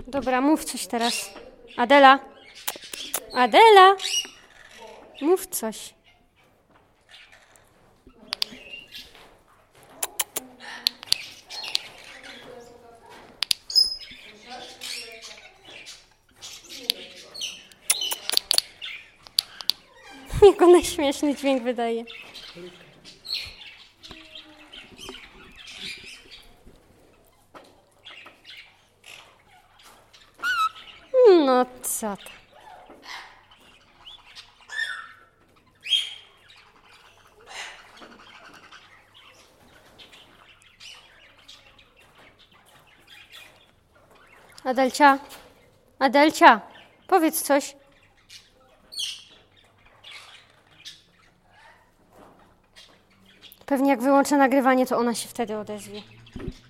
Dobra, mów coś teraz. Adela! Adela! Mów coś. Jak ona śmieszny dźwięk wydaje. No co to? Adelcia? Adelcia, powiedz coś. Pewnie jak wyłączę nagrywanie, to ona się wtedy odezwie.